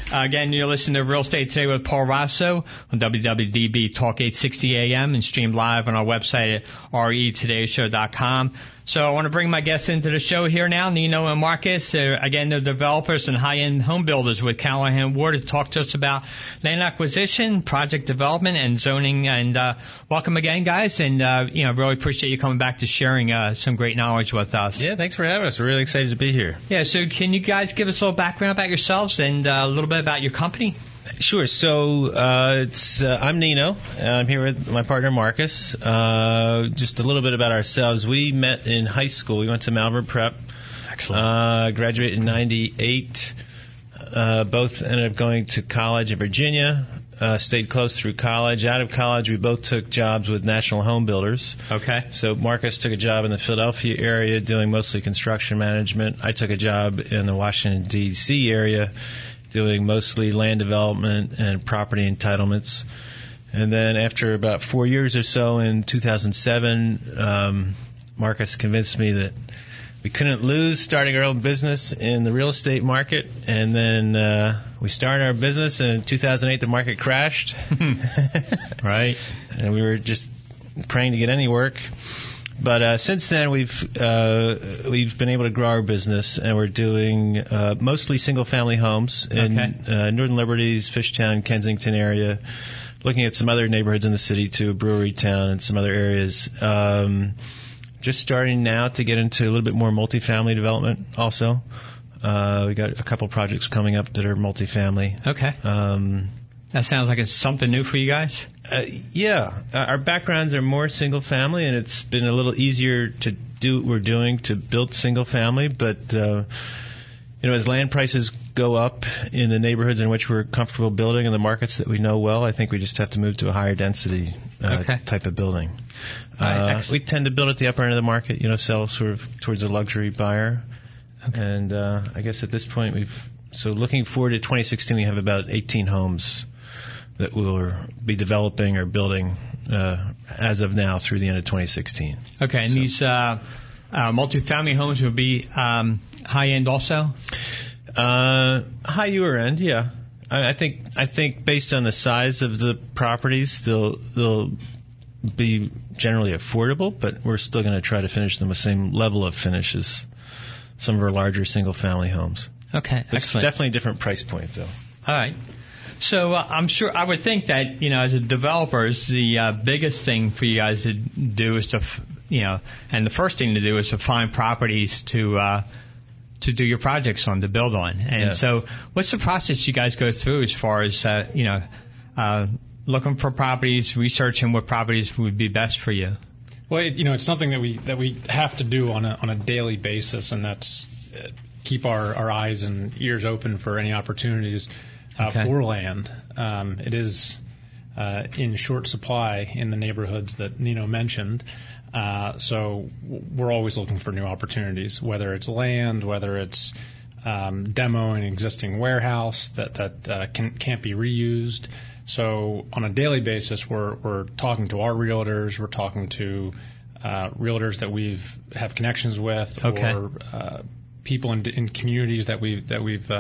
Again, you're listening to Real Estate Today with Paul Rosso on WWDB Talk 860 AM and streamed live on our website at RETodayshow.com. So I want to bring my guests into the show here now, Nino and Marcus. Again, they're developers and high-end home builders with Callahan Ward to talk to us about land acquisition, project development, and zoning. And welcome again, guys. And really appreciate you coming back to sharing some great knowledge with us. Yeah, thanks for having us. We're really excited to be here. Yeah, so can you guys give us a little background about yourselves and a little bit about your company? Sure. So I'm Nino. I'm here with my partner Marcus. Just a little bit about ourselves. We met in high school. We went to Malvern Prep. Excellent. Graduated in '98. Both ended up going to college in Virginia. Stayed close through college. Out of college, we both took jobs with National Home Builders. Okay. So Marcus took a job in the Philadelphia area doing mostly construction management. I took a job in the Washington, D.C. area doing mostly land development and property entitlements. And then after about 4 years or so in 2007, Marcus convinced me that we couldn't lose starting our own business in the real estate market. And then we started our business, and in 2008 the market crashed. Right. And we were just praying to get any work. But since then, we've been able to grow our business, and we're doing mostly single-family homes in Northern Liberties, Fishtown, Kensington area, looking at some other neighborhoods in the city, too, Brewery Town and some other areas. Just starting now to get into a little bit more multifamily development also. We got a couple projects coming up that are multifamily. Okay. That sounds like it's something new for you guys. Yeah. Our backgrounds are more single family, and it's been a little easier to do what we're doing to build single family. But, as land prices go up in the neighborhoods in which we're comfortable building and the markets that we know well, I think we just have to move to a higher density type of building. We tend to build at the upper end of the market, sell sort of towards a luxury buyer. Okay. And I guess at this point so looking forward to 2016, we have about 18 homes that we'll be developing or building as of now through the end of 2016. Okay, and these multifamily homes will be high-end also? Higher end, yeah. I think based on the size of the properties, they'll be generally affordable, but we're still going to try to finish them the same level of finish as some of our larger single-family homes. Okay, it's excellent. Definitely a different price point, though. All right. So I would think that, as a developers, the biggest thing for you guys to do is and the first thing to do is to find properties to do your projects on, to build on. And yes. So what's the process you guys go through as far as, looking for properties, researching what properties would be best for you? Well, it's something that we have to do on a daily basis, and that's keep our eyes and ears open for any opportunities for land. It is in short supply in the neighborhoods that Nino mentioned. So we're always looking for new opportunities, whether it's land, whether it's demoing an existing warehouse that can't be reused. So on a daily basis, we're talking to our realtors, we're talking to realtors that have connections with, or people in communities that we've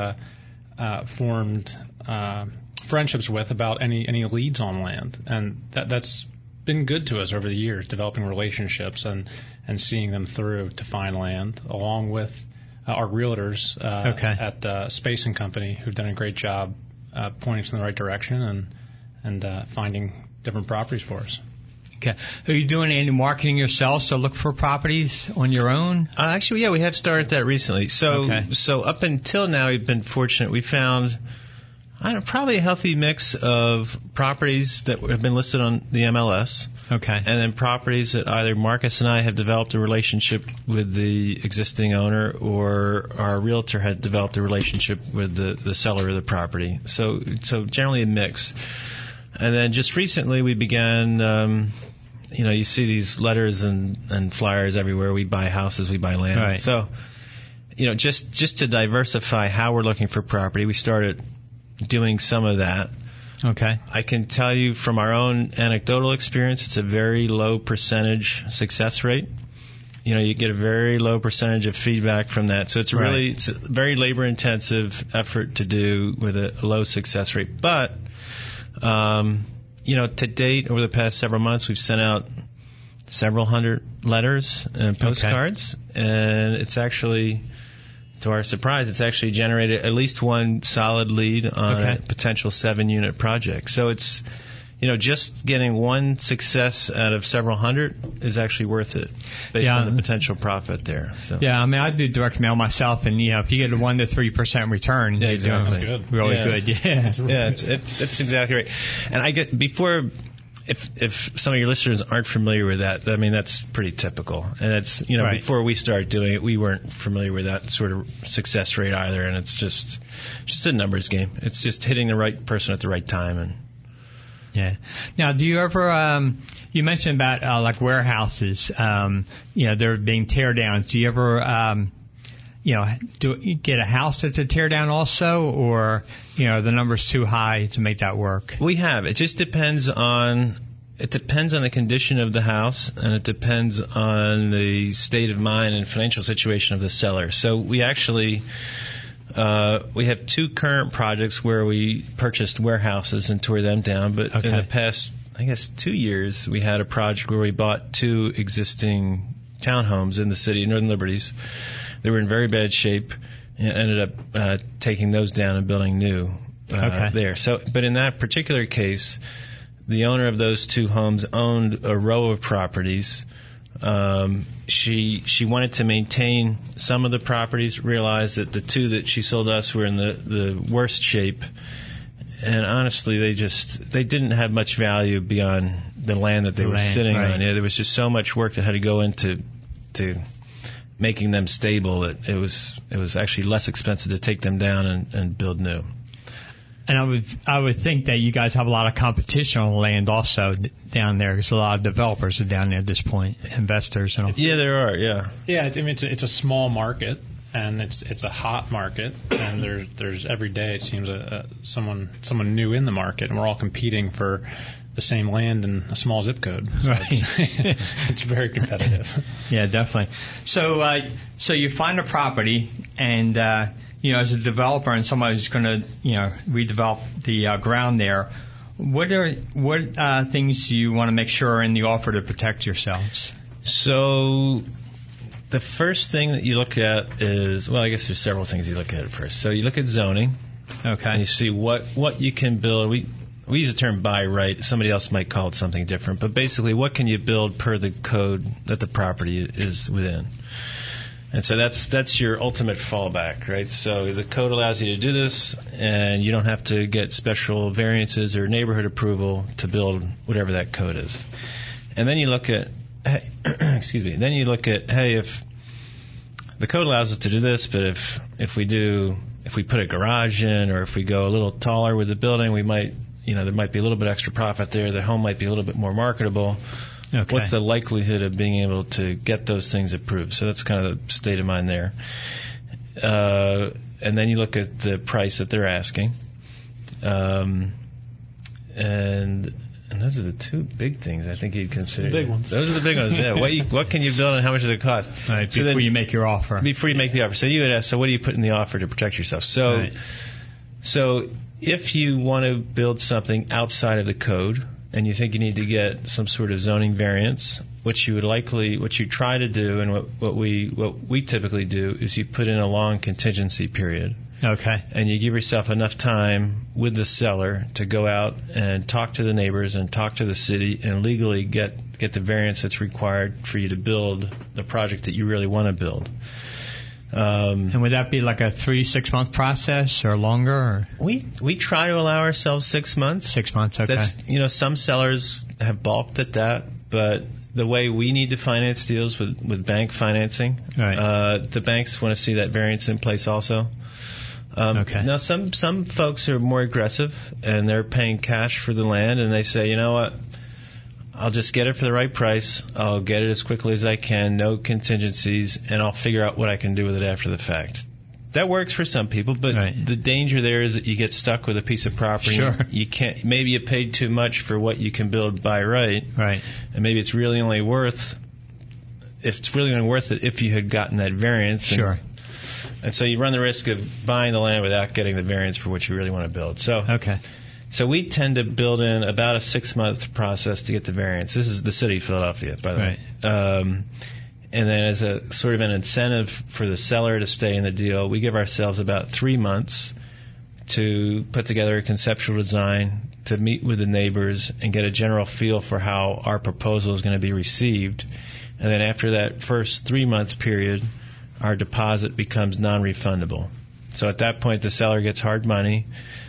formed friendships with about any leads on land, and that's been good to us over the years, developing relationships and seeing them through to find land, along with our realtors at Space and Company, who've done a great job pointing us in the right direction and finding different properties for us. Okay. Are you doing any marketing yourselves to look for properties on your own? Actually, yeah, we have started that recently. So up until now, we've been fortunate. We found probably a healthy mix of properties that have been listed on the MLS. Okay. And then properties that either Marcus and I have developed a relationship with the existing owner, or our realtor had developed a relationship with the seller of the property. So generally a mix. And then just recently we began, you see these letters and flyers everywhere. We buy houses, we buy land. Right. So, just to diversify how we're looking for property, we started doing some of that. Okay. I can tell you from our own anecdotal experience, it's a very low percentage success rate. you get a very low percentage of feedback from that. So it's it's a very labor-intensive effort to do with a low success rate. But, to date, over the past several months, we've sent out several hundred letters and postcards, and it's actually, to our surprise, it's actually generated at least one solid lead on a potential 7-unit project. So it's, just getting one success out of several hundred is actually worth it based on the potential profit there. So. Yeah, I mean, I do direct mail myself, and if you get a 1 to 3% return, yeah, exactly. That's good. Really good. Yeah, it's exactly right. And I get before. If some of your listeners aren't familiar with that, I mean, that's pretty typical. And it's, before we started doing it, we weren't familiar with that sort of success rate either. And it's just a numbers game. It's just hitting the right person at the right time. And yeah. Now, do you ever, you mentioned about, like warehouses, they're being tear downs. Do you ever, do you get a house that's a tear down also, or, the number's too high to make that work? We have. It just depends on the condition of the house, and it depends on the state of mind and financial situation of the seller. So we actually, we have 2 current projects where we purchased warehouses and tore them down, but in the past, I guess, 2 years, we had a project where we bought 2 existing townhomes in the city of Northern Liberties. They were in very bad shape, and ended up taking those down and building new there. So, but in that particular case, the owner of those 2 homes owned a row of properties. She wanted to maintain some of the properties, realized that the 2 that she sold us were in the worst shape, and honestly, they didn't have much value beyond the land that they were sitting on. Yeah, there was just so much work that had to go into making them stable that it was actually less expensive to take them down and build new. And I would think that you guys have a lot of competition on land also down there, because a lot of developers are down there at this point, investors and all. Yeah, there are. Yeah. Yeah, I mean it's a small market, and it's a hot market, and there's every day it seems someone new in the market, and we're all competing for the same land in a small zip code. So it's very competitive. Yeah, definitely. So you find a property, and as a developer and somebody who's going to redevelop the ground there, what things do you want to make sure are in the offer to protect yourselves? So the first thing that you look at is, well, I guess there's several things you look at first. So you look at zoning. Okay. And you see what you can build. We use the term by right. Somebody else might call it something different. But basically, what can you build per the code that the property is within? And so that's your ultimate fallback, right? So the code allows you to do this, and you don't have to get special variances or neighborhood approval to build whatever that code is. And then you look at, hey, if the code allows us to do this, but if we put a garage in, or if we go a little taller with the building, we might, there might be a little bit extra profit there. The home might be a little bit more marketable. Okay. What's the likelihood of being able to get those things approved? So that's kind of the state of mind there. And then you look at the price that they're asking. And those are the 2 big things I think you'd consider. The big ones. Those are the big ones, yeah. What can you build and how much does it cost? Right, so before you make your offer. Before you make the offer. So you would ask, so what do you put in the offer to protect yourself? So if you want to build something outside of the code, and you think you need to get some sort of zoning variance, what you try to do, and what we typically do, is you put in a long contingency period. Okay. And you give yourself enough time with the seller to go out and talk to the neighbors and talk to the city and legally get the variance that's required for you to build the project that you really want to build. And would that be like a 3-6 month process or longer? Or? We try to allow ourselves 6 months. 6 months, okay. That's, some sellers have balked at that, but the way we need to finance deals with bank financing, the banks want to see that variance in place also. Okay. Now, some folks are more aggressive, and they're paying cash for the land, and they say, you know what? I'll just get it for the right price. I'll get it as quickly as I can, no contingencies, and I'll figure out what I can do with it after the fact. That works for some people, but the danger there is that you get stuck with a piece of property. Sure. You can't. Maybe you paid too much for what you can build by right. Right. And maybe it's really only worth it's really going to be worth it if you had gotten that variance. Sure. And so you run the risk of buying the land without getting the variance for what you really want to build. So we tend to build in about a 6-month process to get the variance. This is the city of Philadelphia, by the way. And then as a sort of an incentive for the seller to stay in the deal, we give ourselves about 3 months to put together a conceptual design, to meet with the neighbors and get a general feel for how our proposal is going to be received. And then after that first 3-month period, our deposit becomes non-refundable. So at that point, the seller gets hard money.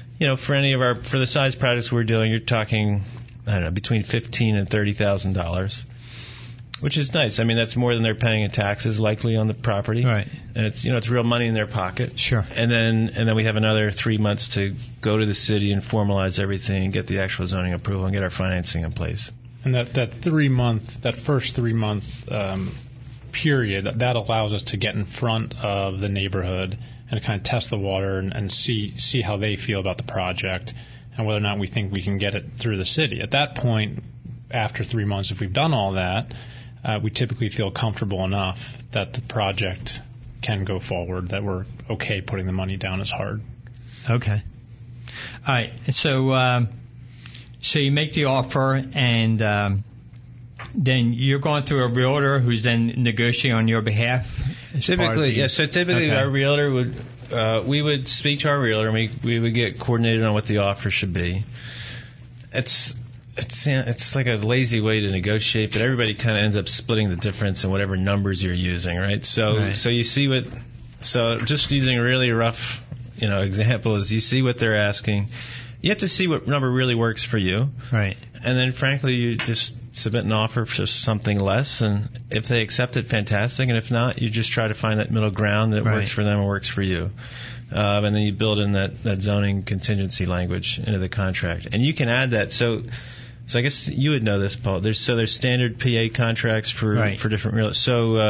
For the size projects we're doing, you're talking, between $15,000 and $30,000, which is nice. I mean, that's more than they're paying in taxes, likely, on the property. Right. And it's real money in their pocket. Sure. And then we have another 3 months to go to the city and formalize everything, get the actual zoning approval, and get our financing in place. And that first 3 month period, that allows us to get in front of the neighborhood and to kind of test the water and see how they feel about the project and whether or not we think we can get it through the city. At that point, after 3 months, if we've done all that, we typically feel comfortable enough that the project can go forward, that we're okay putting the money down as hard. Okay. All right. So you make the offer, and then you're going through a realtor who's then negotiating on your behalf? Typically, yes. So typically, our realtor we would speak to our realtor, and we would get coordinated on what the offer should be. It's like a lazy way to negotiate, but everybody kind of ends up splitting the difference in whatever numbers you're using, right? So you see so just using a really rough, example is you see what they're asking. You have to see what number really works for you. Right. And then, frankly, you just submit an offer for something less, and if they accept it, fantastic. And if not, you just try to find that middle ground that works for them and works for you. And then you build in that zoning contingency language into the contract. And you can add that. So I guess you would know this, Paul. There's standard PA contracts for different real. So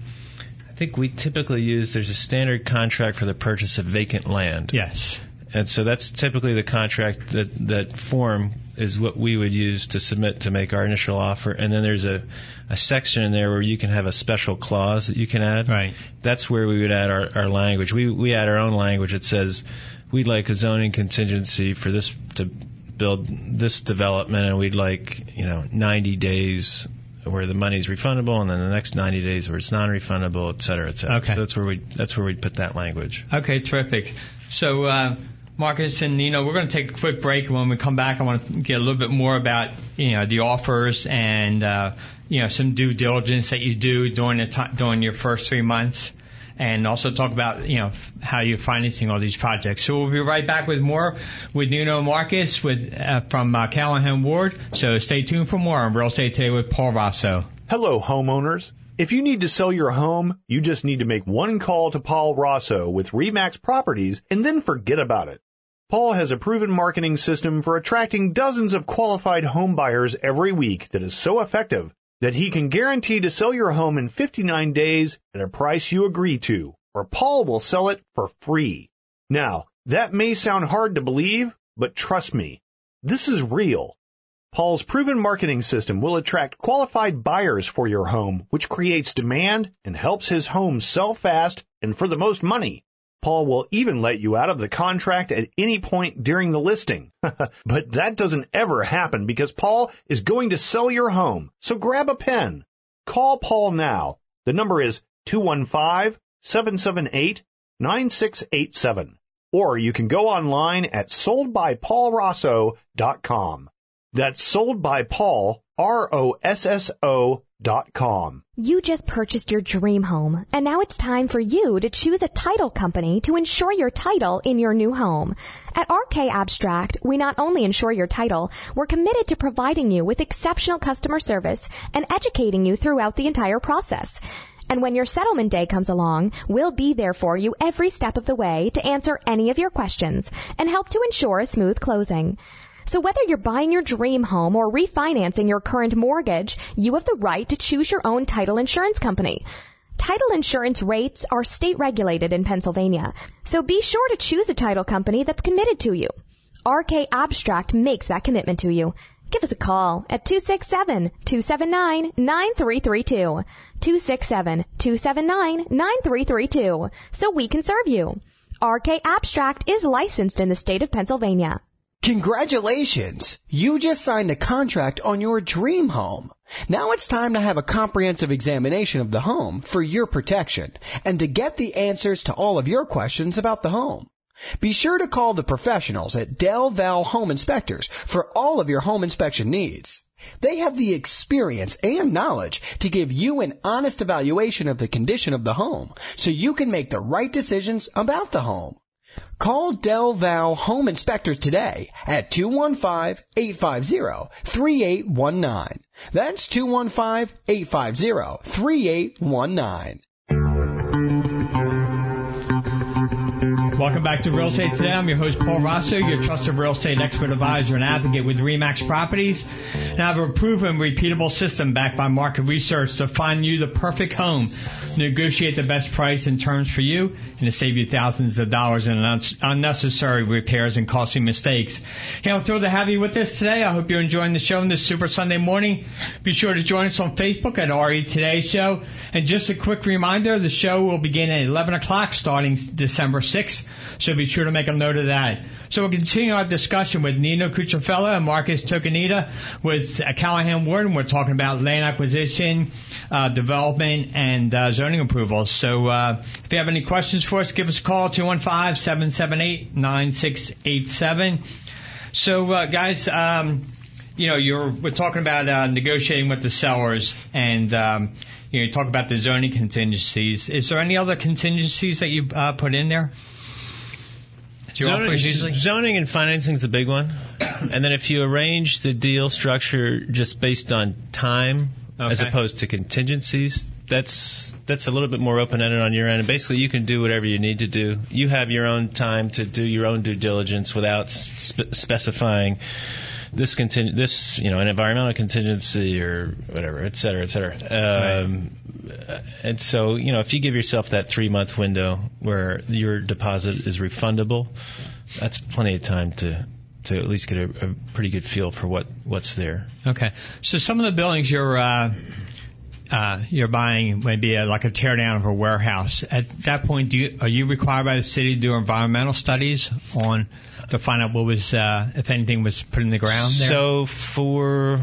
I think we typically there's a standard contract for the purchase of vacant land. Yes. And so that's typically the contract that form is what we would use to submit to make our initial offer. And then there's a section in there where you can have a special clause that you can add. Right. That's where we would add our language. We add our own language that says we'd like a zoning contingency for this to build this development, and we'd like 90 days where the money's refundable, and then the next 90 days where it's non-refundable, et cetera, et cetera. Okay. So that's where we'd put that language. Okay, terrific. So Marcus and Nino, we're going to take a quick break, and when we come back, I want to get a little bit more about the offers and some due diligence that you do during your first 3 months, and also talk about how you're financing all these projects. So we'll be right back with more with Nino and Marcus from Callahan Ward. So stay tuned for more on Real Estate Today with Paul Rosso. Hello, homeowners. If you need to sell your home, you just need to make one call to Paul Rosso with RE/MAX Properties and then forget about it. Paul has a proven marketing system for attracting dozens of qualified home buyers every week that is so effective that he can guarantee to sell your home in 59 days at a price you agree to, or Paul will sell it for free. Now, that may sound hard to believe, but trust me, this is real. Paul's proven marketing system will attract qualified buyers for your home, which creates demand and helps his home sell fast and for the most money. Paul will even let you out of the contract at any point during the listing. But that doesn't ever happen because Paul is going to sell your home. So grab a pen. Call Paul now. The number is 215-778-9687. Or you can go online at soldbypaulrosso.com. That's soldbypaul, ROSSO.com. You just purchased your dream home, and now it's time for you to choose a title company to insure your title in your new home. At RK Abstract, we not only insure your title, we're committed to providing you with exceptional customer service and educating you throughout the entire process. And when your settlement day comes along, we'll be there for you every step of the way to answer any of your questions and help to ensure a smooth closing. So whether you're buying your dream home or refinancing your current mortgage, you have the right to choose your own title insurance company. Title insurance rates are state regulated in Pennsylvania, so be sure to choose a title company that's committed to you. RK Abstract makes that commitment to you. Give us a call at 267-279-9332. 267-279-9332 so we can serve you. RK Abstract is licensed in the state of Pennsylvania. Congratulations! You just signed a contract on your dream home. Now it's time to have a comprehensive examination of the home for your protection and to get the answers to all of your questions about the home. Be sure to call the professionals at Del Val Home Inspectors for all of your home inspection needs. They have the experience and knowledge to give you an honest evaluation of the condition of the home so you can make the right decisions about the home. Call Del Val Home Inspectors today at 215-850-3819. That's 215-850-3819. Welcome back to Real Estate Today. I'm your host, Paul Rosso, your trusted real estate expert advisor and advocate with RE/MAX Properties. And I have a proven, repeatable system backed by market research to find you the perfect home, negotiate the best price and terms for you, and to save you thousands of dollars in unnecessary repairs and costly mistakes. Hey, I'm thrilled to have you with us today. I hope you're enjoying the show on this Super Sunday morning. Be sure to join us on Facebook at RE Today Show. And just a quick reminder, the show will begin at 11 o'clock starting December 6th. So be sure to make a note of that. So we'll continue our discussion with Nino Cucciafella and Marcus Tocanita with Callahan Warden. We're talking about land acquisition, development, and zoning approvals. So if you have any questions for us, give us a call, 215-778-9687. So, guys, we're talking about negotiating with the sellers and you talk about the zoning contingencies. Is there any other contingencies that you put in there? Zoning and financing is the big one. And then if you arrange the deal structure just based on time as opposed to contingencies, that's a little bit more open-ended on your end. And basically, you can do whatever you need to do. You have your own time to do your own due diligence without specifying this an environmental contingency or whatever, et cetera, et cetera. And so, if you give yourself that 3-month window where your deposit is refundable, that's plenty of time to at least get a pretty good feel for what's there. Okay. So some of the buildings you're buying maybe like a tear down of a warehouse. At that point, are you required by the city to do environmental studies to find out what was, if anything was put in the ground there? So for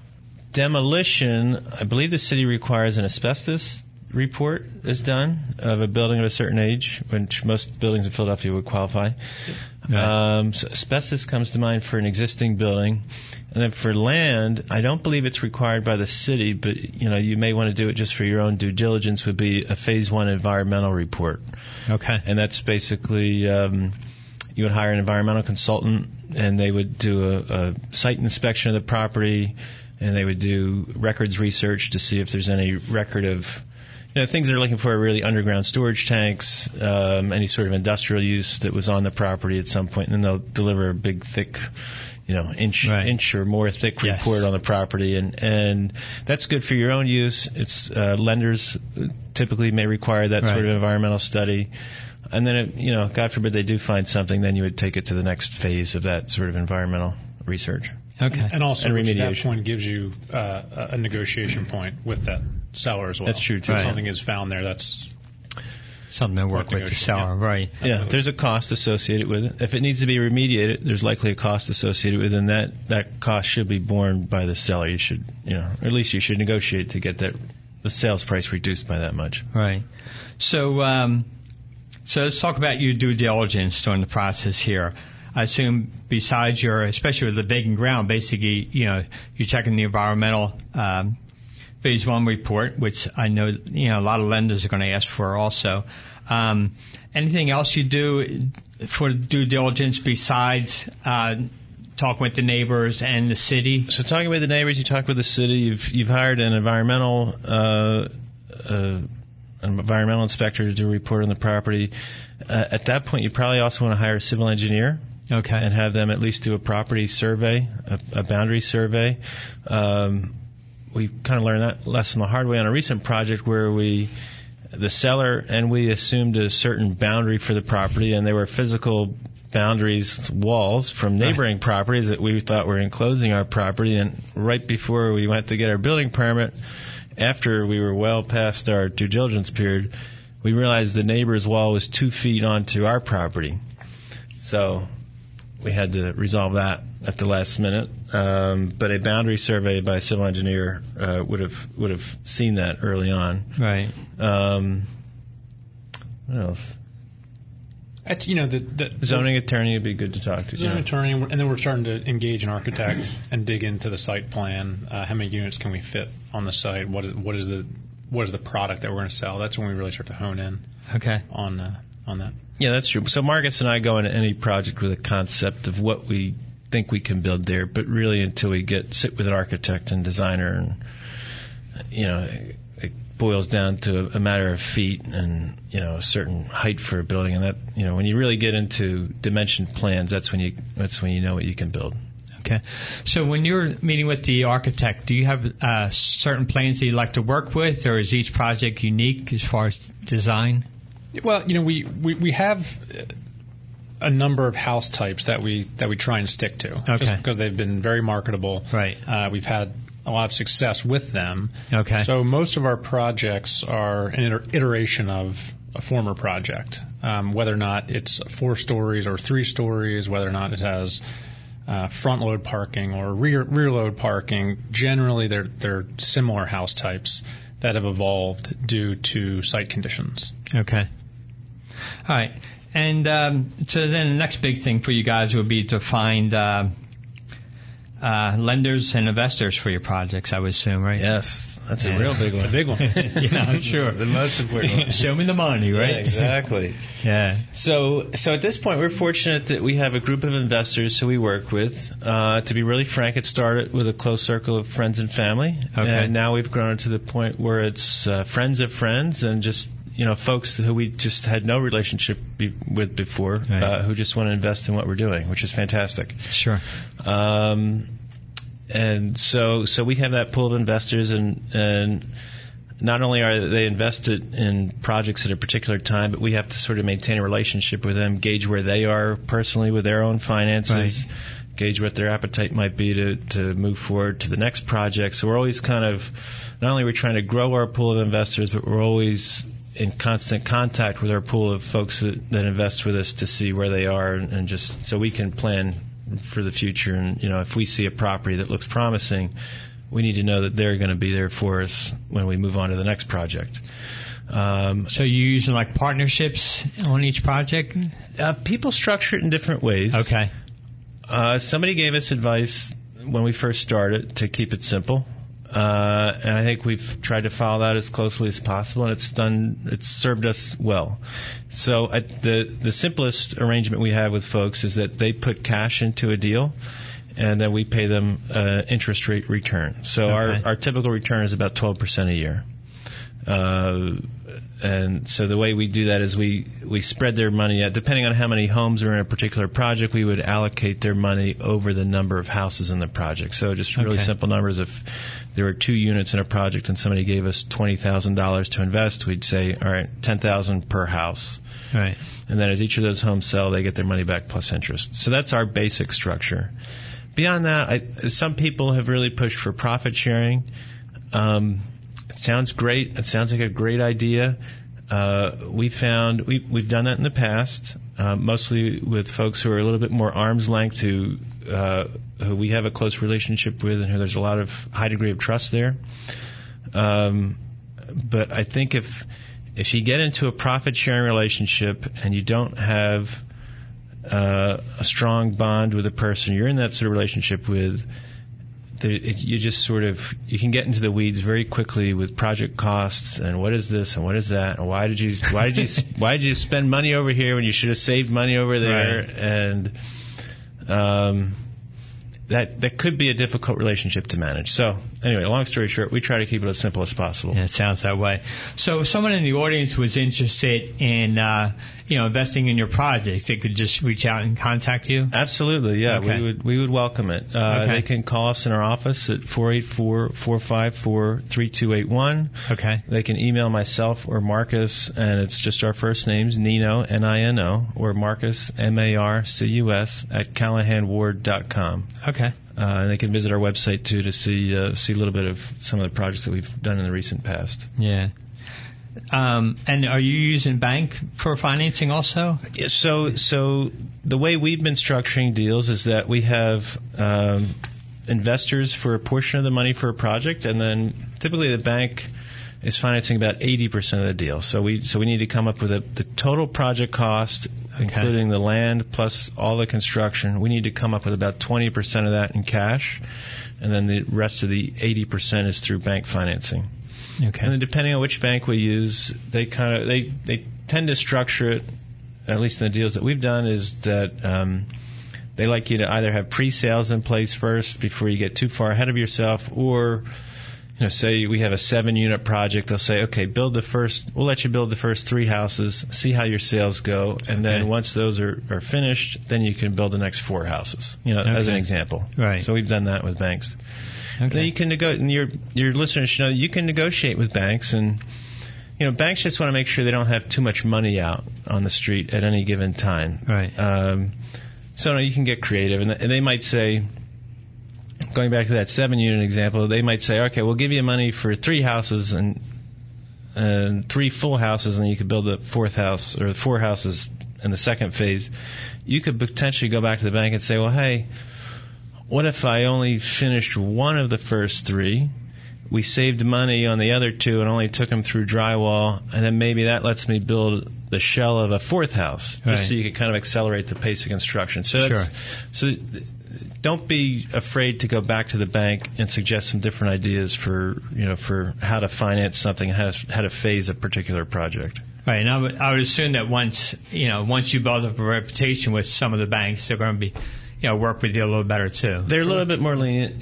demolition, I believe the city requires an asbestos report is done of a building of a certain age, which most buildings in Philadelphia would qualify. Right. So asbestos comes to mind for an existing building. And then for land, I don't believe it's required by the city, but, you may want to do it just for your own due diligence, would be a Phase 1 environmental report. Okay. And that's basically, you would hire an environmental consultant, and they would do a site inspection of the property, and they would do records research to see if there's any record of things they're looking for are really underground storage tanks, any sort of industrial use that was on the property at some point, and then they'll deliver a big, thick, inch or more thick report on the property, and that's good for your own use. It's lenders typically may require that sort of environmental study, and then God forbid they do find something, then you would take it to the next phase of that sort of environmental research. Okay. And also, remediation. That point gives you a negotiation point with that seller as well. That's true, too. If something is found there, that's something to work with the seller, right? Yeah, there's a cost associated with it. If it needs to be remediated, there's likely a cost associated with it, and that cost should be borne by the seller. You should, or at least you should negotiate to get the sales price reduced by that much. Right. So let's talk about your due diligence during the process here. I assume besides especially with the vacant ground, basically, you're checking the environmental Phase 1 report, which I know, a lot of lenders are going to ask for also. Anything else you do for due diligence besides talking with the neighbors and the city? So talking with the neighbors, you talk with the city. You've hired an environmental inspector to do a report on the property. At that point, you probably also want to hire a civil engineer. Okay. And have them at least do a property survey, a boundary survey. We kind of learned that lesson the hard way on a recent project where the seller and we assumed a certain boundary for the property, and there were physical boundaries, walls from neighboring properties that we thought were enclosing our property. And right before we went to get our building permit, after we were well past our due diligence period, we realized the neighbor's wall was 2 feet onto our property. So we had to resolve that at the last minute. But a boundary survey by a civil engineer would have seen that early on. Right. What else? That's, the zoning attorney would be good to talk to. Zoning attorney, and then we're starting to engage an architect and dig into the site plan. How many units can we fit on the site? What is the product that we're going to sell? That's when we really start to hone in. Okay. On that. Yeah, that's true. So Marcus and I go into any project with a concept of what we think we can build there, but really until we sit with an architect and designer, and it boils down to a matter of feet and a certain height for a building, and that when you really get into dimension plans, that's when you know what you can build. Okay. So when you're meeting with the architect, do you have certain plans that you like to work with, or is each project unique as far as design? Well, we have a number of house types that we try and stick to, just because they've been very marketable. Right. We've had a lot of success with them. Okay. So most of our projects are an iteration of a former project, whether or not it's 4 stories or 3 stories, whether or not it has front load parking or rear load parking. Generally, they're similar house types that have evolved due to site conditions. Okay. All right. And so then the next big thing for you guys would be to find lenders and investors for your projects, I would assume, right? Yes. That's a real big one. A big one. Yeah, I'm sure. The most important one. Show me the money, right? Yeah, exactly. Yeah. So at this point, we're fortunate that we have a group of investors who we work with. To be really frank, it started with a close circle of friends and family. Okay. And now we've grown to the point where it's friends of friends and just folks who we just had no relationship with before, right. Who just want to invest in what we're doing, which is fantastic. Sure. And so we have that pool of investors, and not only are they invested in projects at a particular time, but we have to sort of maintain a relationship with them, gauge where they are personally with their own finances, right. Gauge what their appetite might be to move forward to the next project. So we're always kind of, not only are we trying to grow our pool of investors, but we're always in constant contact with our pool of folks that invest with us to see where they are, and just so we can plan for the future. And if we see a property that looks promising, we need to know that they're going to be there for us when we move on to the next project. So you using like partnerships on each project? People structure it in different ways. Okay. Somebody gave us advice when we first started to keep it simple. And I think we've tried to follow that as closely as possible, and it's served us well. So the simplest arrangement we have with folks is that they put cash into a deal, and then we pay them interest rate return. So okay. our typical return is about 12% a year. And so the way we do that is we spread their money out. Depending on how many homes are in a particular project, we would allocate their money over the number of houses in the project. So just really simple numbers. If there were 2 units in a project and somebody gave us $20,000 to invest, we'd say, all right, $10,000 per house. Right. And then as each of those homes sell, they get their money back plus interest. So that's our basic structure. Beyond that, some people have really pushed for profit sharing. It sounds great. It sounds like a great idea. We found we've done that in the past, mostly with folks who are a little bit more arm's length, who we have a close relationship with, and who there's a lot of high degree of trust there. But I think if you get into a profit sharing relationship and you don't have a strong bond with the person you're in that sort of relationship with, you just sort of, you can get into the weeds very quickly with project costs and what is this and what is that and why did you spend money over here when you should have saved money over there? Right. And that could be a difficult relationship to manage. So anyway, long story short, we try to keep it as simple as possible. Yeah, it sounds that way. So if someone in the audience was interested in, investing in your projects, they could just reach out and contact you? Absolutely, yeah. Okay. We would welcome it. They can call us in our office at 484-454-3281. Okay. They can email myself or Marcus, and it's just our first names, Nino, N-I-N-O, or Marcus, M-A-R-C-U-S, at CallahanWard.com. Okay. And they can visit our website, too, to see a little bit of some of the projects that we've done in the recent past. Yeah. And are you using bank for financing also? Yeah, so the way we've been structuring deals is that we have investors for a portion of the money for a project, and then typically the bank is financing about 80% of the deal. So we need to come up with the total project cost, including the land plus all the construction. We need to come up with about 20% of that in cash, and then the rest of the 80% is through bank financing. Okay. And then depending on which bank we use, they tend to structure it, at least in the deals that we've done, is that they like you to either have pre-sales in place first before you get too far ahead of yourself, or say we have a 7-unit project, they'll say, okay, we'll let you build the first 3 houses, see how your sales go, and then once those are finished, then you can build the next 4 houses, as an example. Right. So we've done that with banks. Okay. Then you can and your listeners should know you can negotiate with banks, and banks just want to make sure they don't have too much money out on the street at any given time. Right. So you can get creative, and they might say, going back to that 7-unit example, they might say, okay, we'll give you money for 3 houses and 3 full houses, and then you could build the 4th house or 4 houses in the second phase. You could potentially go back to the bank and say, well, hey, what if I only finished 1 of the first 3? We saved money on the other 2 and only took them through drywall, and then maybe that lets me build the shell of a 4th house, just so you can kind of accelerate the pace of construction. So don't be afraid to go back to the bank and suggest some different ideas for how to finance something, how to phase a particular project. Right, and I would assume that once you build up a reputation with some of the banks, they're going to be work with you a little better too. They're a little bit more lenient,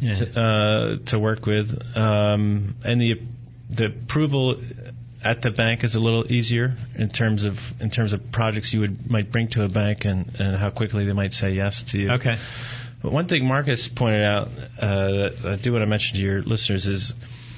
to work with, and the approval at the bank is a little easier in terms of projects you might bring to a bank and how quickly they might say yes to you. Okay. But one thing Marcus pointed out that I do want to mention to your listeners is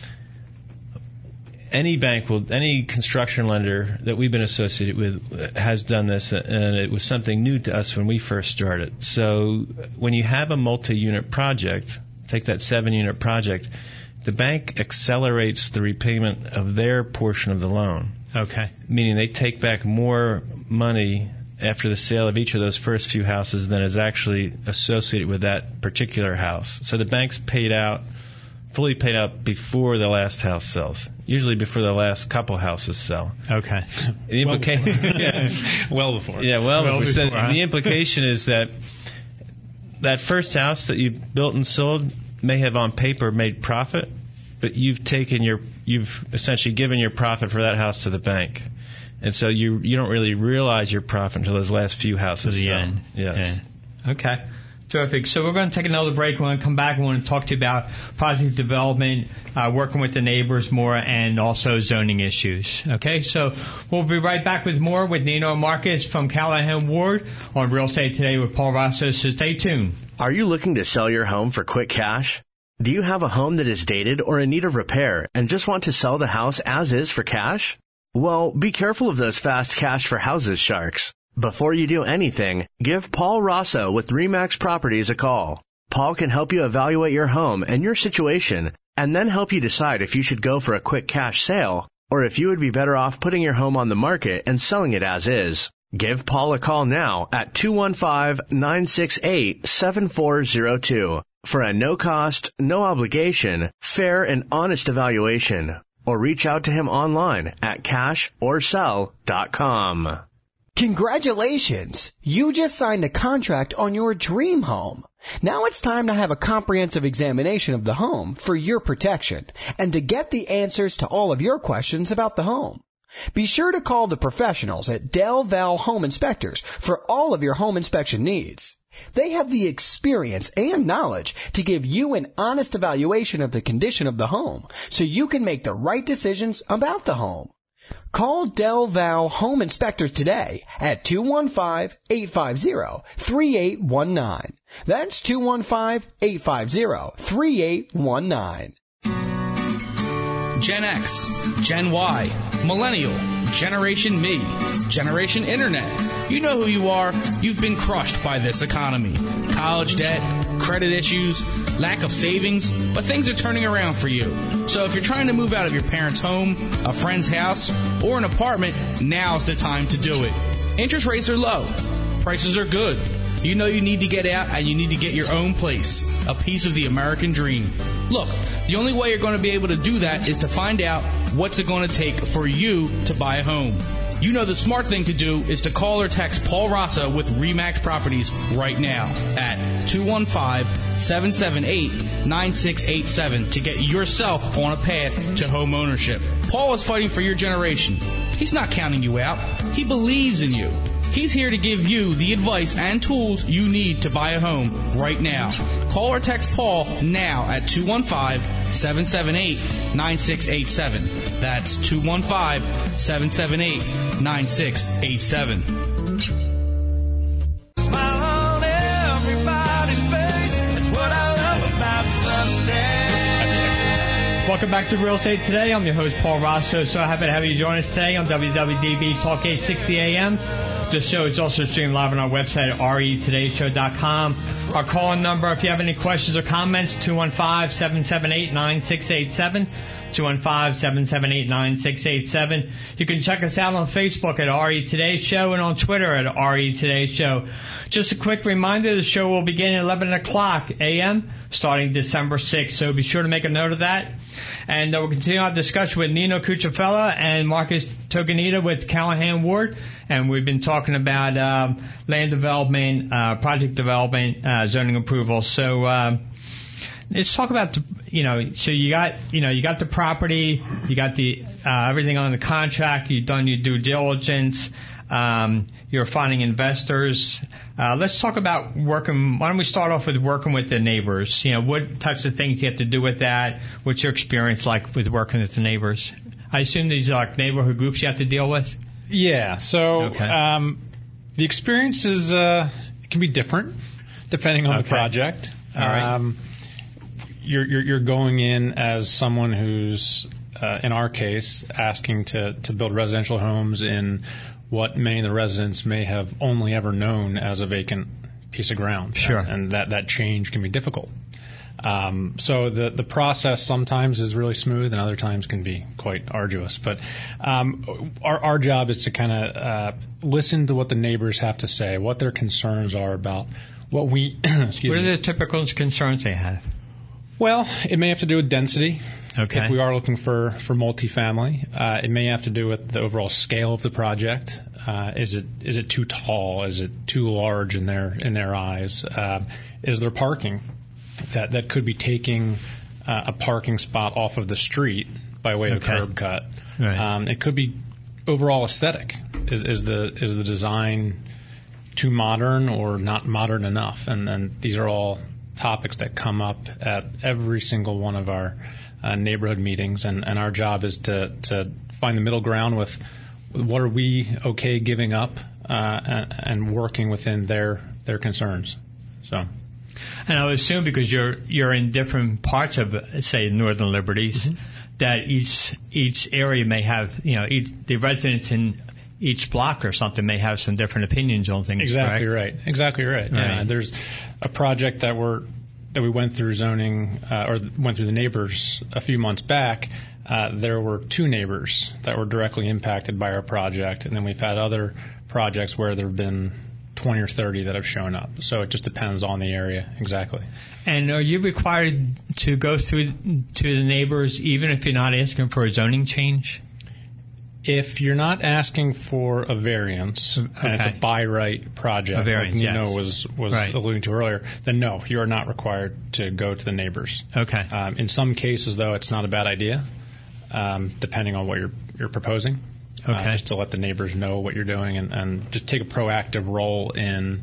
any construction lender that we've been associated with has done this, and it was something new to us when we first started. So when you have a multi-unit project, take that 7-unit project, the bank accelerates the repayment of their portion of the loan. Okay. Meaning they take back more money after the sale of each of those first few houses than is actually associated with that particular house. So the bank's fully paid out before the last house sells, usually before the last couple houses sell. Okay. The implication, well before. Yeah, well before. So huh? the implication is that first house that you built and sold may have on paper made profit, but you've essentially given your profit for that house to the bank. And so you don't really realize your profit until those last few houses to the sell. end. Yes. Yeah. Okay. Terrific. So we're going to take another break. We're going to come back. We want to talk to you about project development, working with the neighbors more, and also zoning issues. Okay, so we'll be right back with more with Nino and Marcus from Callahan Ward on Real Estate Today with Paul Rosso. So stay tuned. Are you looking to sell your home for quick cash? Do you have a home that is dated or in need of repair and just want to sell the house as is for cash? Well, be careful of those fast cash for houses sharks. Before you do anything, give Paul Rosso with RE/MAX Properties a call. Paul can help you evaluate your home and your situation, and then help you decide if you should go for a quick cash sale or if you would be better off putting your home on the market and selling it as is. Give Paul a call now at 215-968-7402 for a no-cost, no-obligation, fair and honest evaluation, or reach out to him online at cashorsell.com. Congratulations! You just signed a contract on your dream home. Now it's time to have a comprehensive examination of the home for your protection and to get the answers to all of your questions about the home. Be sure to call the professionals at Del Val Home Inspectors for all of your home inspection needs. They have the experience and knowledge to give you an honest evaluation of the condition of the home so you can make the right decisions about the home. Call Del Val Home Inspectors today at 215-850-3819. That's 215-850-3819. Gen X, Gen Y, Millennial, Generation Me, Generation Internet. You know who you are. You've been crushed by this economy. College debt, credit issues, lack of savings, but things are turning around for you. So if you're trying to move out of your parents' home, a friend's house, or an apartment, now's the time to do it. Interest rates are low. Prices are good. You know you need to get out and you need to get your own place, a piece of the American dream. Look, the only way you're going to be able to do that is to find out what's it going to take for you to buy a home. You know the smart thing to do is to call or text Paul Rassa with RE/MAX Properties right now at 215-778-9687 to get yourself on a path to home ownership. Paul is fighting for your generation. He's not counting you out. He believes in you. He's here to give you the advice and tools you need to buy a home right now. Call or text Paul now at 215-778-9687. That's 215-778-9687. Smile on everybody's face. That's what I love about Sunday. Welcome back to Real Estate Today. I'm your host, Paul Rassa. So happy to have you join us today on WWDB Talk 860 AM. This show is also streamed live on our website at RETodayShow.com. Our call-in number, if you have any questions or comments, 215-778-9687. 215-778-9687. You can check us out on Facebook at RE Today Show and on Twitter at RE Today Show. Just a quick reminder, the show will begin at 11 o'clock a.m. starting December 6th, so be sure to make a note of that. And we'll continue our discussion with Nino Cucafella and Marcus Toganita with Callahan Ward. And we've been talking about land development, project development, zoning approval. So let's talk about, so you got the property, you got the everything on the contract, you've done your due diligence, you're finding investors. Let's talk about working. Why don't we start off with working with the neighbors? What types of things you have to do with that? What's your experience like with working with the neighbors? I assume these are like neighborhood groups you have to deal with? Yeah. So the experience is it can be different depending on the project. All right. You're going in as someone who's, in our case, asking to build residential homes in what many of the residents may have only ever known as a vacant piece of ground. Sure. And that change can be difficult. So the process sometimes is really smooth and other times can be quite arduous. But our job is to kind of listen to what the neighbors have to say, what their concerns are about what we what are the typical concerns they have? Well, it may have to do with density. Okay. If we are looking for multifamily, it may have to do with the overall scale of the project. Is it too tall? Is it too large in their eyes? Is there parking that could be taking a parking spot off of the street by way of curb cut? Right. It could be overall aesthetic. Is the design too modern or not modern enough? And these are all topics that come up at every single one of our neighborhood meetings, and our job is to find the middle ground with what are we okay giving up and working within their concerns. So, and I would assume because you're in different parts of, say, Northern Liberties, that each area may have, the residents in each block or something may have some different opinions on things. Exactly correct? right. Exactly right. Yeah, there's a project that we went through zoning or went through the neighbors a few months back. There were two neighbors that were directly impacted by our project, and then we've had other projects where there have been 20 or 30 that have shown up. So it just depends on the area. Exactly. And are you required to go through to the neighbors even if you're not asking for a zoning change? If you're not asking for a variance, and it's a by right project, variance, like Nino was alluding to earlier, then no, you are not required to go to the neighbors. Okay. In some cases, though, it's not a bad idea, depending on what you're proposing. just to let the neighbors know what you're doing and just take a proactive role in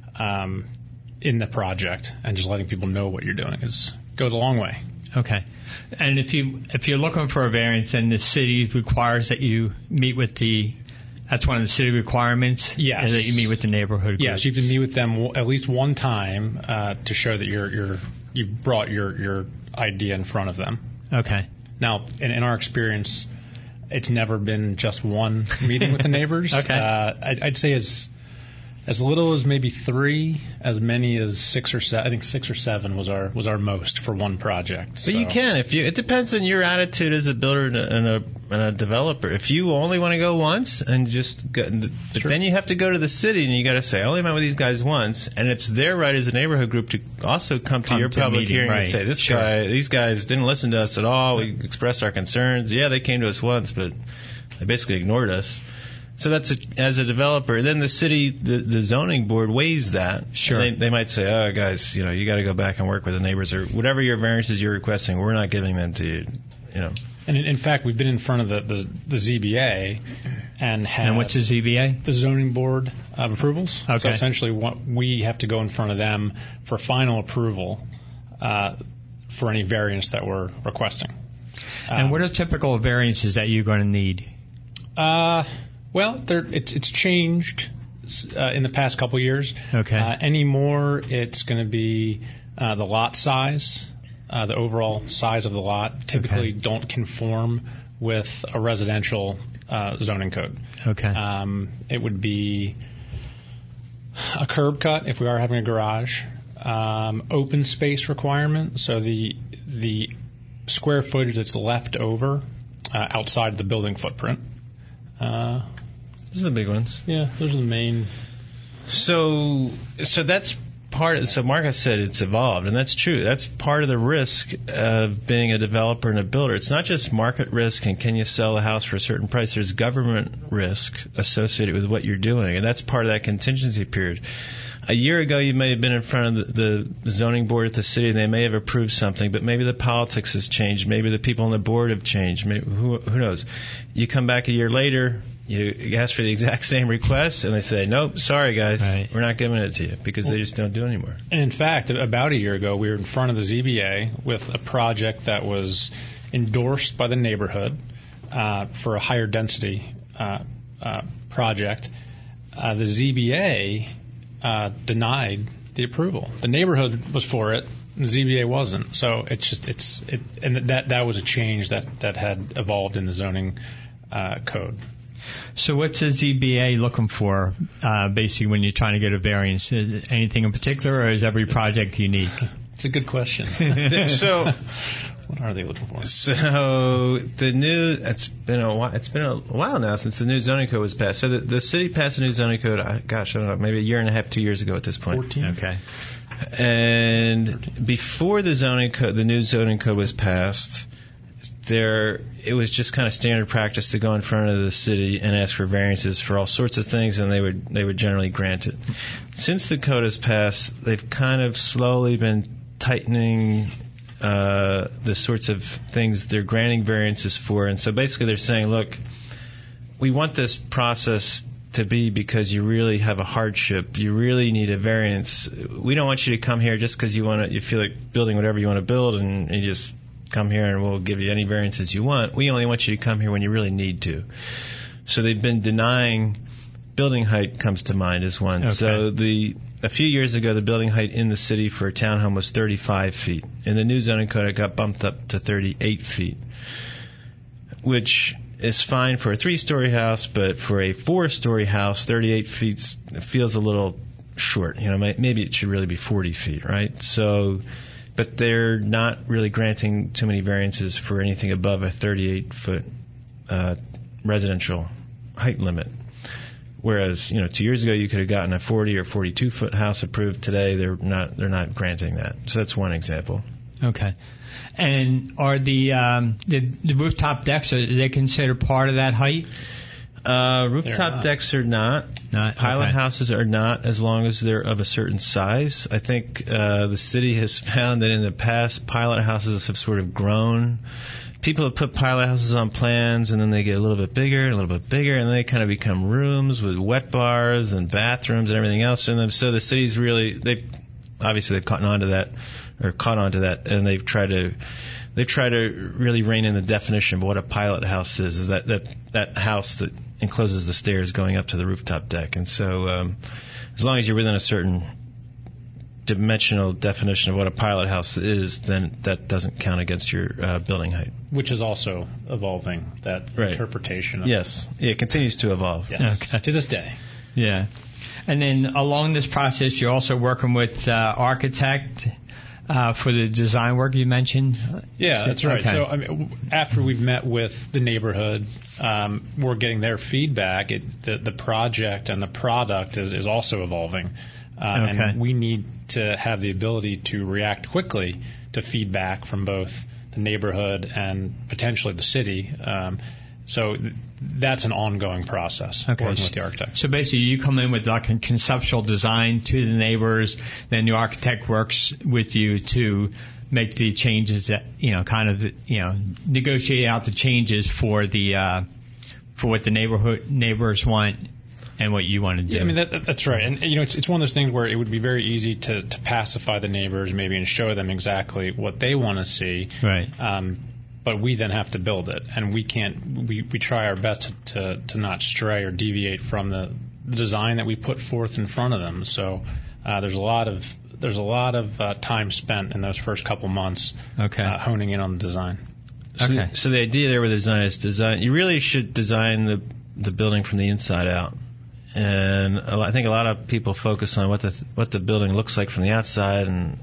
the project, and just letting people know what you're doing goes a long way. Okay. And if you're looking for a variance and the city requires that you meet with that's one of the city requirements? Yes. That you meet with the neighborhood group? Yes, you have to meet with them at least one time to show that you brought your idea in front of them. Okay. Now, in our experience, it's never been just one meeting with the neighbors. Okay. I'd say as little as maybe 3, as many as 6 or 7. I think 6 or 7 was our most for one project. But you can it depends on your attitude as a builder and a developer. If you only want to go once and just go, but then you have to go to the city and you got to say, I only met with these guys once, and it's their right as a neighborhood group to also come to your public hearing and say, these guys didn't listen to us at all. We expressed our concerns. Yeah, they came to us once, but they basically ignored us. So that's as a developer. Then the city, the zoning board weighs that. Sure. They might say, oh, guys, you got to go back and work with the neighbors, or whatever your variances you're requesting, we're not giving them to you. And in fact, we've been in front of the ZBA and had. And what's the ZBA? The zoning board of approvals. Okay. So essentially, we have to go in front of them for final approval for any variance that we're requesting. And what are typical variances that you're going to need? Well, it's changed in the past couple years. Okay. Anymore, it's going to be the lot size, the overall size of the lot. Typically, don't conform with a residential zoning code. Okay. It would be a curb cut if we are having a garage. Open space requirement, so the square footage that's left over outside of the building footprint. Those are the big ones. Yeah, those are the main. So that's part. So Marcus said it's evolved, and that's true. That's part of the risk of being a developer and a builder. It's not just market risk and can you sell a house for a certain price. There's government risk associated with what you're doing, and that's part of that contingency period. A year ago, you may have been in front of the zoning board at the city, and they may have approved something, but maybe the politics has changed. Maybe the people on the board have changed. Maybe, who knows? You come back a year later, you ask for the exact same request, and they say, nope, sorry, guys, we're not giving it to you, because they just don't do it anymore. And in fact, about a year ago, we were in front of the ZBA with a project that was endorsed by the neighborhood for a higher density project. The ZBA denied the approval. The neighborhood was for it, the ZBA wasn't. So and that was a change that had evolved in the zoning code. So what's the ZBA looking for, basically, when you're trying to get a variance? Is it anything in particular, or is every project unique? It's a good question. So, what are they looking for? So it's been a while now since the new zoning code was passed. So the city passed a new zoning code. I don't know, maybe a year and a half, 2 years ago at this point. 14. Okay. And before the new zoning code was passed, it was just kind of standard practice to go in front of the city and ask for variances for all sorts of things, and they would generally grant it. Since the code has passed, they've kind of slowly been tightening the sorts of things they're granting variances for. And so basically they're saying, look, we want this process to be because you really have a hardship. You really need a variance. We don't want you to come here just because you feel like building whatever you want to build, and you just come here and we'll give you any variances you want. We only want you to come here when you really need to. So they've been denying. Building height comes to mind as one. Okay. So a few years ago, the building height in the city for a townhome was 35 feet. In the new zoning code, it got bumped up to 38 feet, which is fine for a 3-story house, but for a 4-story house, 38 feet feels a little short. Maybe it should really be 40 feet, right? So, but they're not really granting too many variances for anything above a 38-foot residential height limit. Whereas, 2 years ago you could have gotten a 40 or 42-foot house approved. Today they're not granting that. So that's one example. Okay. And are the rooftop decks, are they considered part of that height? Rooftop decks are not. Pilot houses are not, as long as they're of a certain size. I think the city has found that in the past, pilot houses have sort of grown. People have put pilot houses on plans, and then they get a little bit bigger, and then they kind of become rooms with wet bars and bathrooms and everything else in them. So the city's really, they've caught on to that, and they've tried to really rein in the definition of what a pilot house is that house that encloses the stairs going up to the rooftop deck. And so as long as you're within a certain dimensional definition of what a pilot house is, then that doesn't count against your building height. Which is also evolving, that interpretation. Yes, it continues to evolve. Yes. Okay. To this day. Yeah. And then along this process, you're also working with architect for the design work you mentioned? Yeah, that's right. Okay. So after we've met with the neighborhood, we're getting their feedback. The project and the product is also evolving. And we need to have the ability to react quickly to feedback from both the neighborhood and potentially the city. So that's an ongoing process, working with the architect. So basically you come in with like a conceptual design to the neighbors, then the architect works with you to make the changes that, negotiate out the changes for what the neighbors want and what you want to do. Yeah, that's right. And, it's one of those things where it would be very easy to pacify the neighbors maybe and show them exactly what they want to see. Right. But we then have to build it, and we try our best to not stray or deviate from the design that we put forth in front of them. So there's a lot of time spent in those first couple months honing in on the design. Okay. So the idea there with design is you really should design the building from the inside out. And I think a lot of people focus on what the building looks like from the outside and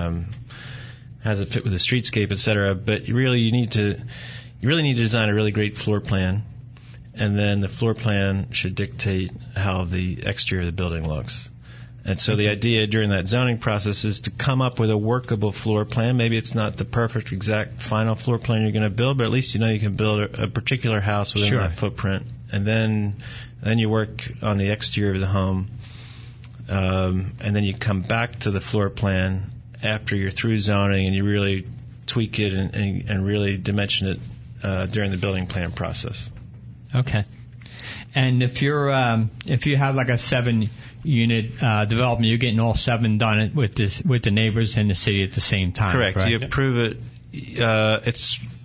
has it fit with the streetscape, et cetera. But you really need to design a really great floor plan, and then the floor plan should dictate how the exterior of the building looks. And so the idea during that zoning process is to come up with a workable floor plan. Maybe it's not the perfect, exact, final floor plan you're going to build, but at least you can build a particular house within that footprint. And then you work on the exterior of the home, and then you come back to the floor plan after you're through zoning, and you really tweak it and really dimension it during the building plan process. Okay. And if you have like a 7-unit development, you're getting all 7 done with the neighbors and the city at the same time. Correct. You approve it.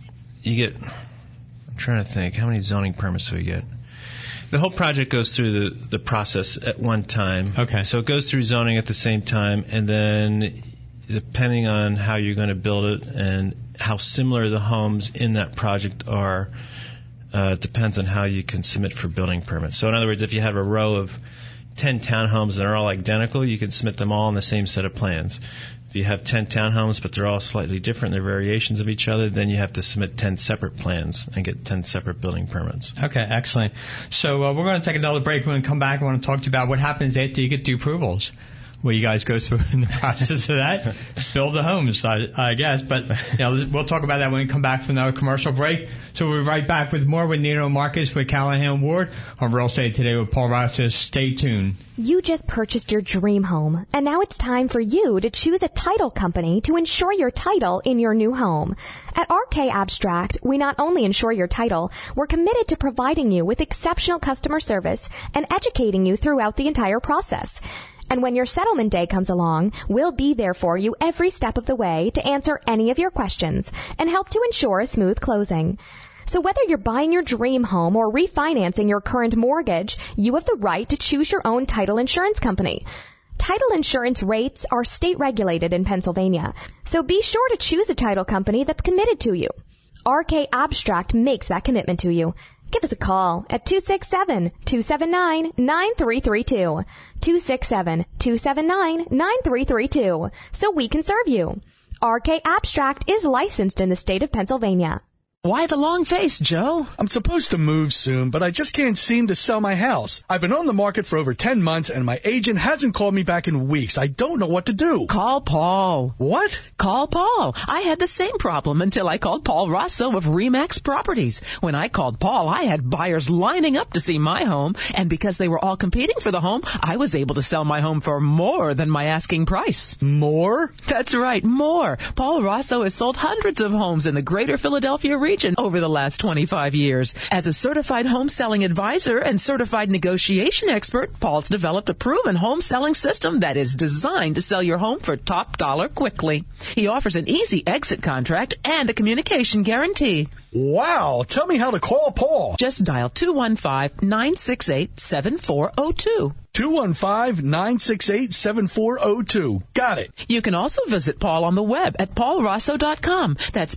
I'm trying to think, how many zoning permits do we get? The whole project goes through the process at one time. Okay. So it goes through zoning at the same time, and then depending on how you're going to build it and how similar the homes in that project are, depends on how you can submit for building permits. So in other words, if you have a row of 10 townhomes that are all identical, you can submit them all on the same set of plans. If you have 10 townhomes but they're all slightly different, they're variations of each other, then you have to submit 10 separate plans and get 10 separate building permits. Okay, excellent. So we're going to take another break. When we come back, I want to talk to you about what happens after you get the approvals. What you guys go through in the process of that. Build the homes, I guess. But we'll talk about that when we come back from another commercial break. So we'll be right back with more with Nino Marcus with Callahan Ward on Real Estate Today with Paul Rosso. Stay tuned. You just purchased your dream home, and now it's time for you to choose a title company to insure your title in your new home. At RK Abstract, we not only insure your title, we're committed to providing you with exceptional customer service and educating you throughout the entire process. And when your settlement day comes along, we'll be there for you every step of the way to answer any of your questions and help to ensure a smooth closing. So whether you're buying your dream home or refinancing your current mortgage, you have the right to choose your own title insurance company. Title insurance rates are state regulated in Pennsylvania, so be sure to choose a title company that's committed to you. RK Abstract makes that commitment to you. Give us a call at 267-279-9332. 267-279-9332, so we can serve you. RK Abstract is licensed in the state of Pennsylvania. Why the long face, Joe? I'm supposed to move soon, but I just can't seem to sell my house. I've been on the market for over 10 months, and my agent hasn't called me back in weeks. I don't know what to do. Call Paul. What? Call Paul. I had the same problem until I called Paul Rosso of RE/MAX Properties. When I called Paul, I had buyers lining up to see my home, and because they were all competing for the home, I was able to sell my home for more than my asking price. More? That's right, more. Paul Rosso has sold hundreds of homes in the greater Philadelphia region over the last 25 years. As a certified home selling advisor and certified negotiation expert, Paul's developed a proven home selling system that is designed to sell your home for top dollar quickly. He offers an easy exit contract and a communication guarantee. Wow, tell me how to call Paul. Just dial 215-968-7402. 215-968-7402. Got it. You can also visit Paul on the web at paulrosso.com. That's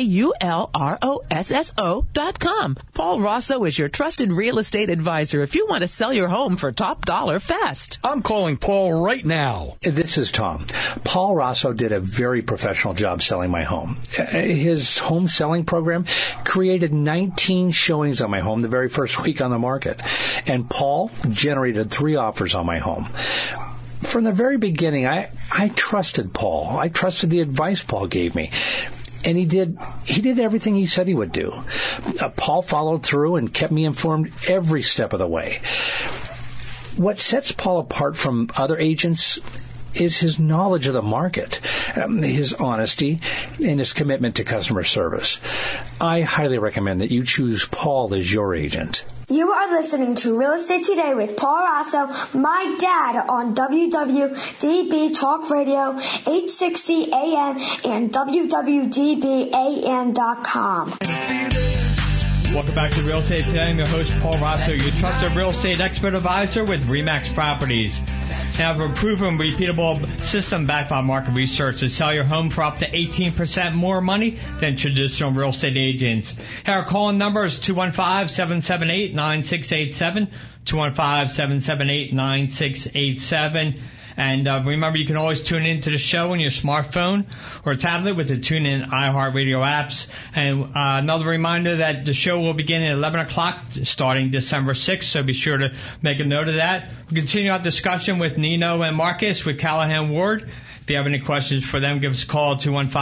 PaulRosso.com. Paul Rosso is your trusted real estate advisor if you want to sell your home for top dollar fast. I'm calling Paul right now. This is Tom. Paul Rosso did a very professional job selling my home. His home selling program created 19 showings on my home the very first week on the market. And Paul generated 3 offers on my home. From the very beginning, I trusted Paul. I trusted the advice Paul gave me. And he did everything he said he would do. Paul followed through and kept me informed every step of the way. What sets Paul apart from other agents is his knowledge of the market, his honesty, and his commitment to customer service. I highly recommend that you choose Paul as your agent. You are listening to Real Estate Today with Paul Rosso, my dad, on WWDB Talk Radio, 860 AM, and WWDBAM.com. Welcome back to Real Estate Today. I'm your host, Paul Rosso, your trusted real estate expert advisor with RE/MAX Properties. Now, have a proven, repeatable system backed by market research to sell your home for up to 18% more money than traditional real estate agents. Our call-in number is 215-778-9687, 215-778-9687. And remember, you can always tune into the show on your smartphone or tablet with the TuneIn iHeartRadio apps. And another reminder that the show will begin at 11 o'clock starting December 6th, so be sure to make a note of that. We'll continue our discussion with Nino and Marcus with Callahan Ward. If you have any questions for them, give us a call,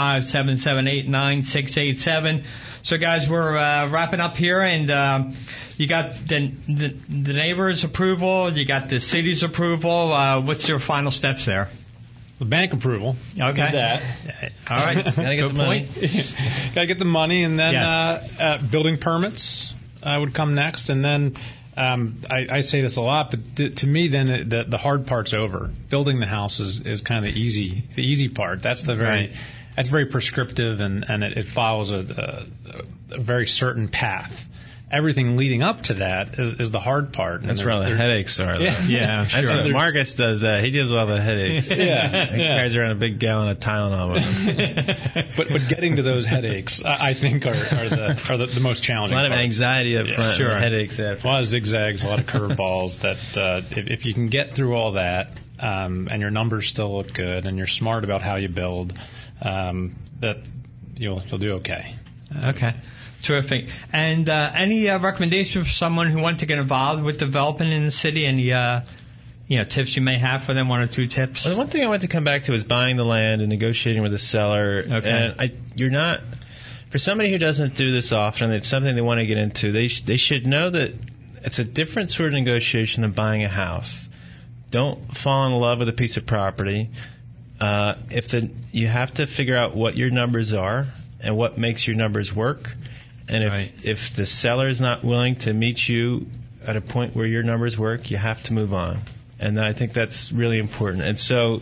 215-778-9687. So, guys, we're wrapping up here, and you got the neighbor's approval, you got the city's approval. What's your final steps there? The bank approval. Okay. That. All right. Gotta get the money. Gotta get the money, and then yes. Building permits would come next, and then I say this a lot, but to me, then the hard part's over. Building the house is kind of the easy part. That's that's very prescriptive, and it follows a very certain path. Everything leading up to that is the hard part. That's where all the headaches are. Yeah, sure. That's what Marcus does that. He deals with all the headaches. He carries around a big gallon of Tylenol with him. But getting to those headaches, I think, are the most challenging. A lot of anxiety up front, sure. And headaches after. A lot of zigzags, a lot of curveballs. That if you can get through all that, and your numbers still look good, and you're smart about how you build, that you'll do okay. Okay. Terrific. And any recommendation for someone who wants to get involved with development in the city? Any tips you may have for them? 1 or 2 tips. Well, the one thing I want to come back to is buying the land and negotiating with the seller. Okay. And you're not, for somebody who doesn't do this often, it's something they want to get into. They should know that it's a different sort of negotiation than buying a house. Don't fall in love with a piece of property. You have to figure out what your numbers are and what makes your numbers work. And if the seller is not willing to meet you at a point where your numbers work, you have to move on. And I think that's really important. And so,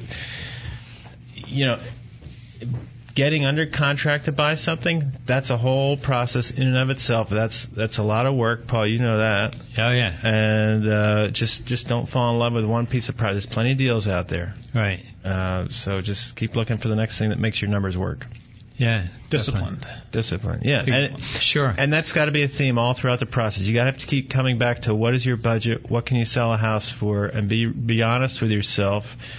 getting under contract to buy something, that's a whole process in and of itself. That's a lot of work, Paul. You know that. Oh, yeah. And just don't fall in love with one piece of property. There's plenty of deals out there. Right. So just keep looking for the next thing that makes your numbers work. Yeah. Discipline. Yeah. And, sure. And that's got to be a theme all throughout the process. You got to have to keep coming back to what is your budget, what can you sell a house for, and be honest with yourself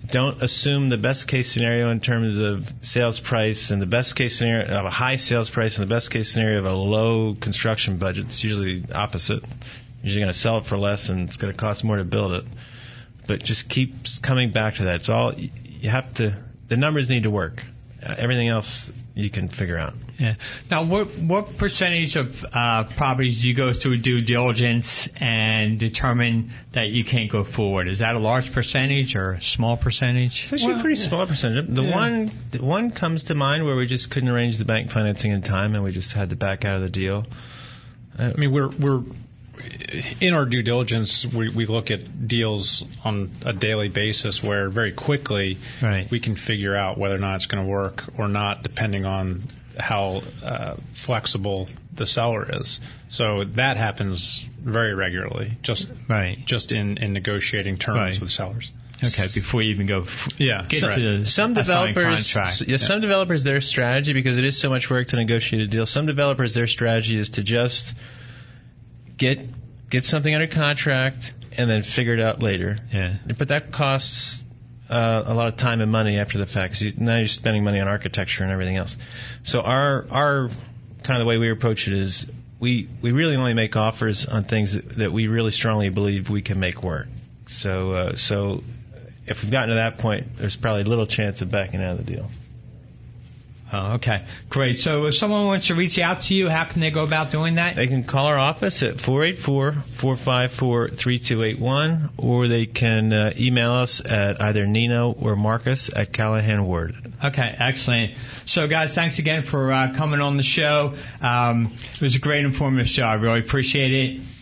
don't assume the best case scenario in terms of sales price and the best case scenario of a high sales price and the best case scenario of a low construction budget. It's usually the opposite. You're usually going to sell it for less and it's going to cost more to build it. But just keep coming back to that. It's all you have to. The numbers need to work. Everything else you can figure out. Yeah. Now, what percentage of properties do you go through due diligence and determine that you can't go forward? Is that a large percentage or a small percenage? It's actually a pretty small percentage. The one comes to mind where we just couldn't arrange the bank financing in time and we just had to back out of the deal. I mean, we're in our due diligence, we look at deals on a daily basis where very quickly we can figure out whether or not it's going to work or not, depending on how flexible the seller is. So that happens very regularly, just in negotiating terms with sellers. Okay, before you even go get to the some developers, their strategy, because it is so much work to negotiate a deal, some developers, their strategy is to just get something under contract and then figure it out later. Yeah. But that costs a lot of time and money after the fact. Cause now you're spending money on architecture and everything else. So our kind of the way we approach it is we really only make offers on things that we really strongly believe we can make work. So if we've gotten to that point, there's probably little chance of backing out of the deal. Oh, okay. Great. So if someone wants to reach out to you, how can they go about doing that? They can call our office at 484-454-3281, or they can email us at either Nino or Marcus at Callahan Ward. Okay, excellent. So, guys, thanks again for coming on the show. It was a great informative show. I really appreciate it.